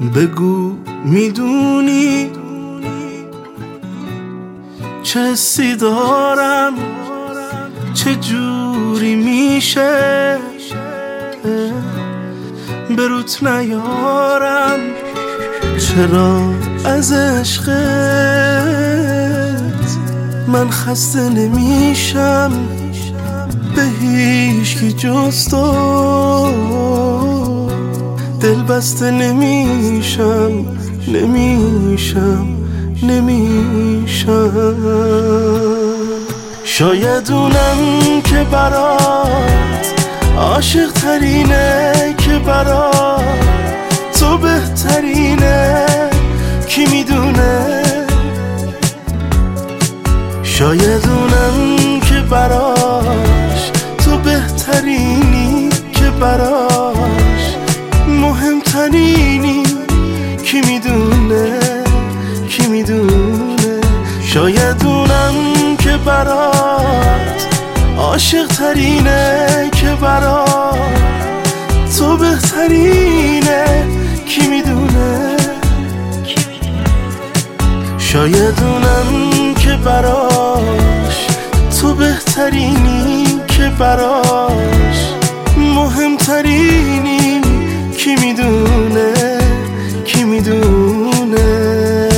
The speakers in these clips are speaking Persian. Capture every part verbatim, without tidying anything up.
بگو میدونی چه حسی دارم، چه جوری میشه بروت نیارم، چرا از عشقت من خسته نمیشم به هیچکی جز تو، دل بسته نمیشم نمیشم نمیشم. شاید اونم که برات عاشق ترینه، که برات تو بهترینه، کی میدونه. شاید اونم که براش تو بهترینی، که براش مهمترینی، کی میدونه کی میدونه. شاید اونم که برات عاشق ترینه، که برات تو بهترینه، کی میدونه. شاید اونم که براش تو بهترینی، که براش مهمترینی، کی میدونه کی میدونه.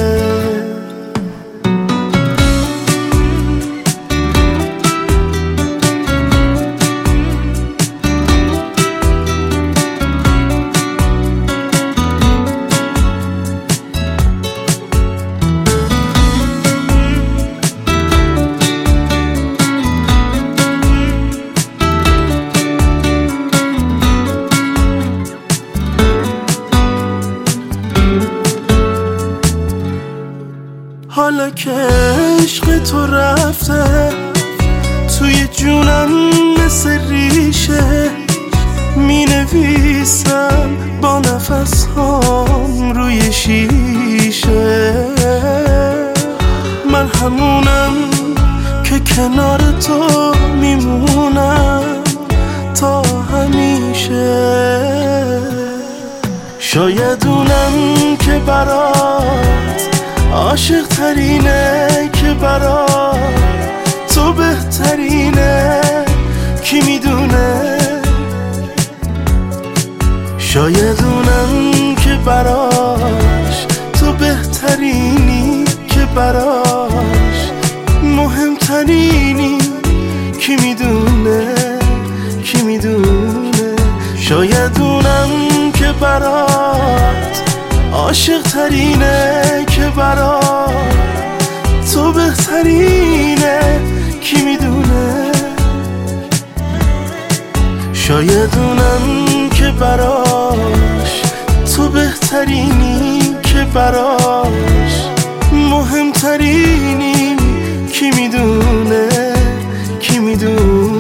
حالا که عشق تو رفته توی جونم مثل ریشه، می نویسم با نفس هام روی شیشه. من همونم که کنار تو میمونم تا همیشه. شاید اونم که برات عاشق ترینه، که برات تو بهترینه، کی میدونه. شاید اونم که براش تو بهترینی، که براش مهمترینی، کی میدونه کی میدونه. شاید اونم که برات عاشق ترینه، که برات تو بهترینه، کی میدونه. شاید اونم که براش تو بهترینی، که براش مهمترینی، کی میدونه کی میدونه.